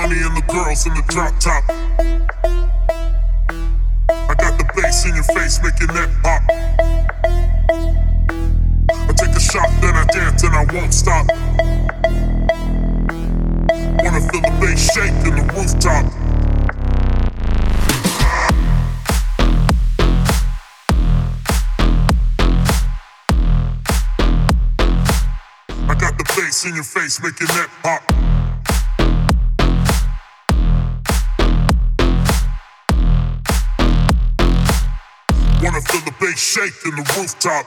money and the girls in the drop top. I got the bass in your face making that pop. I take a shot, then I dance and I won't stop. Wanna feel the bass shake in the rooftop. I got the bass in your face making that pop. Wanna feel the bass shake in the rooftop.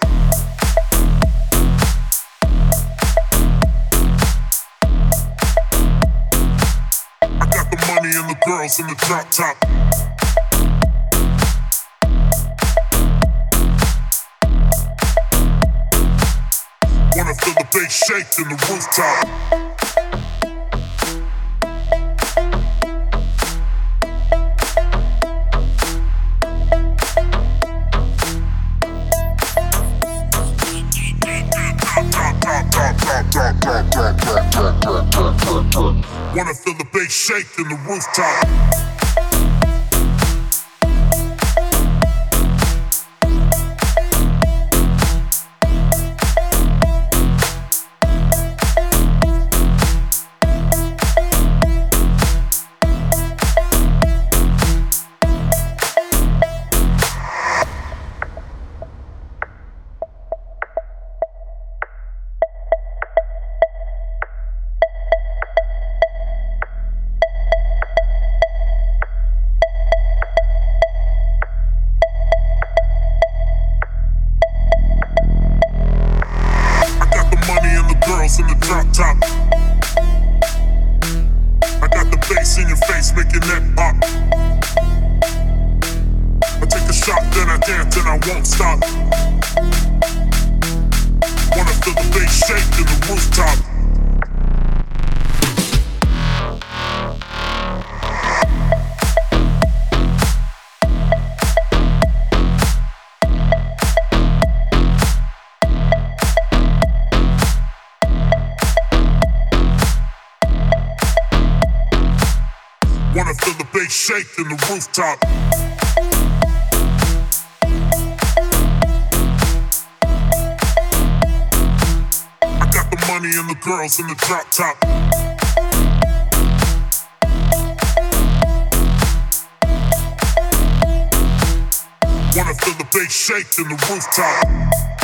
I got the money and the girls in the drop top. Wanna feel the bass shake in the rooftop. Wanna feel the bass shake in the rooftop. In the drop top. I got the bass in your face making that pop. I take a shot, then I dance and I won't stop. Wanna feel the bass shake in the rooftop. Wanna feel the bass shake in the rooftop. I got the money and the girls in the drop top. Wanna feel the bass shake in the rooftop.